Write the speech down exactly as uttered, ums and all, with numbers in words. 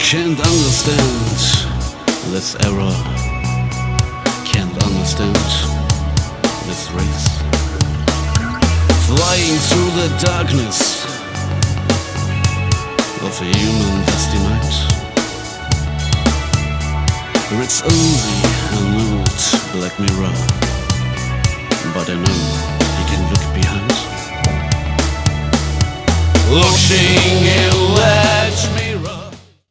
Can't understand this error. Can't understand this race. Flying through the darkness of a human dusty night. It's only an old black mirror, but I know you can look behind. Looking in